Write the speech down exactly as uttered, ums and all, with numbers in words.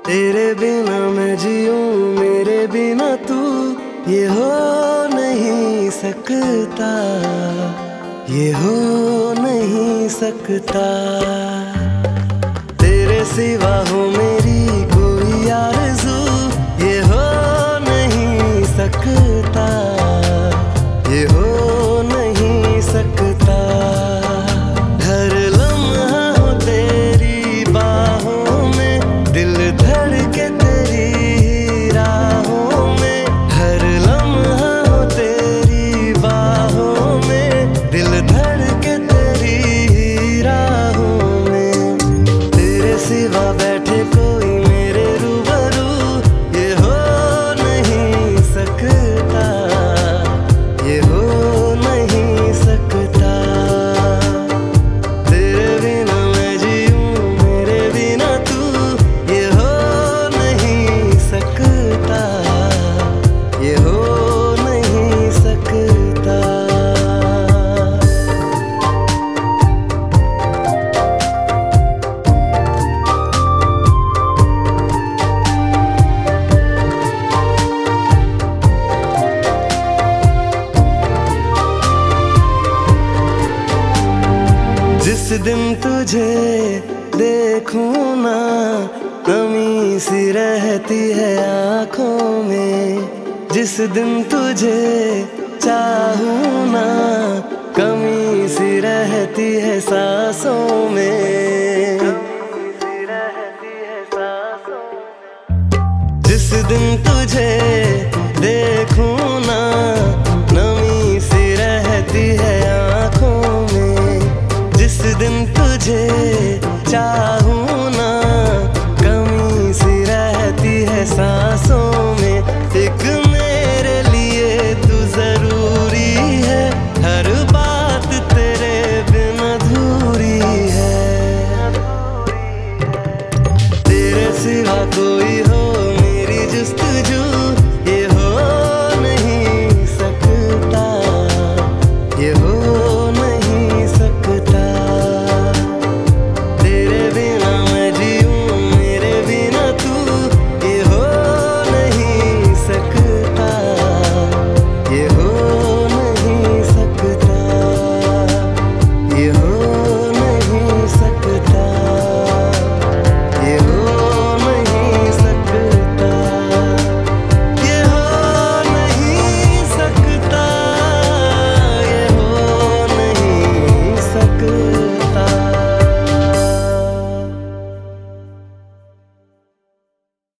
तेरे बिना मैं जीऊं, मेरे बिना तू ये हो नहीं सकता, ये हो नहीं सकता। तेरे सिवा हो मेरी कोई आरज़ू, ये हो नहीं सकता, ये हो नहीं सकता। हर लम्हा हो तेरी बाहों में, दिल धड़के तेरी राहों में। हर लम्हा हो तेरी बाहों में, दिल धड़के तेरी राहों में। तेरे सिवा बैठे कोई मेरे रूबरू, ये हो नहीं सकता, ये हो नहीं सकता। तेरे बिना मैं जीऊं, मेरे बिना तू ये हो नहीं सकता, ये हो नहीं सकता। जिस दिन तुझे देखूं ना, कमी सी रहती है आँखों में। जिस दिन तुझे चाहूं ना, कमी सी रहती है सांसों में। जिस दिन तुझे देखूं ना, नमी सी रहती है आँखों में। जिस दिन तुझे चाहूं ना, कमी सी रहती है सांसों में। एक मेरे लिए तू जरूरी है, हर बात तेरे बिन अधूरी है। तेरे सिवा कोई हो